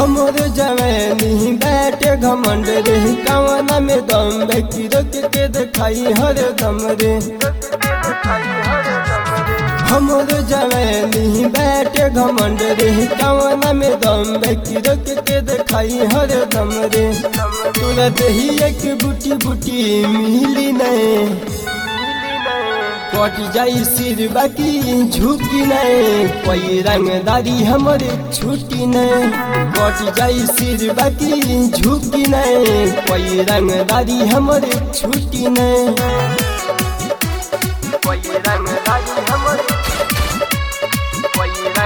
हमर जवानी बैठे घमंड रे कवना में दम व्यक्ति रोक के दिखाई हर दम रे। हमर जवानी बैठे घमंड रे कवना में दम व्यक्ति रोक के दिखाई हर दम रे। तुरंत ही एक बूटी बूटी मिली नहीं कट जाई सिर बाकी झुकी नहीं कोई रंगदारी हमारे छुट्टी नहीं। कट जाई सिर बाकी झुकी नहीं कोई रंगदारी हमारे छुट्टी नहीं। कोई रंगदारी हमारे कट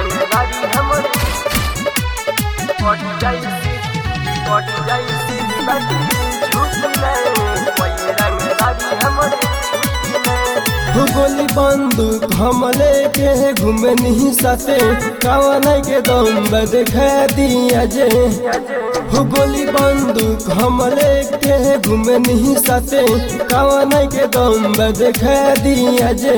जाई सिर बाकी झुकी नहीं कोई रंगदारी हमारे। गोली बंदूक हम लेके घूमे नहीं सते कवना के दम दिखा दिया जे। गोली बंदूक हम लेके घूमे नहीं सते कवना के दम दिखा दिया जे।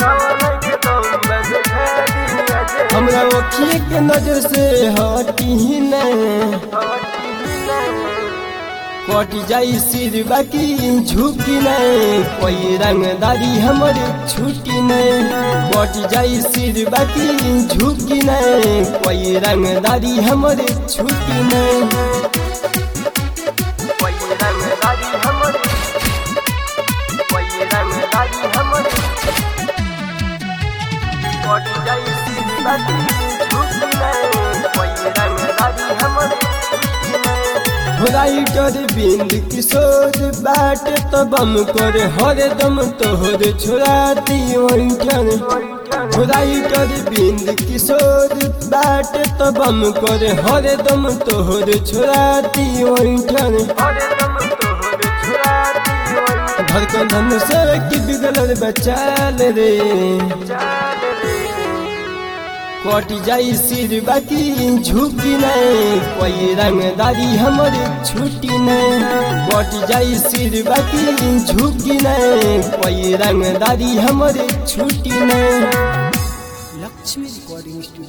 हमरा अखिए के नजर से हटी नहीं कट जाई सिर बाकी झुकी नहीं कोई रंगदारी हमारे छुट्टी नहीं। कट जाई सिर बाकी झुकी नहीं कोई रंगदारी हमारे छुट्टी नहीं। कोई रंगदारी हमारे कट जाई सिर बाकी झुकी नहीं कोई रंगदारी हमारे। राइटर बिंद किशोर बाट तो बम कर हर दम तोहर छोड़ाती वंटन। राइटर बिंद किशोर बाट तो बम कर हर दम तोहर छोड़ाती वंटन। धड़कन से की बिगड़ल बचाल रे कट जाई सिर बाकी झुकी नहीं कोई रंगदारी हमारे छुट्टी नहीं। कट जाई सिर बाकी झुकी नहीं कोई रंगदारी हमारे छुट्टी नहीं। Lakshmi recording studio.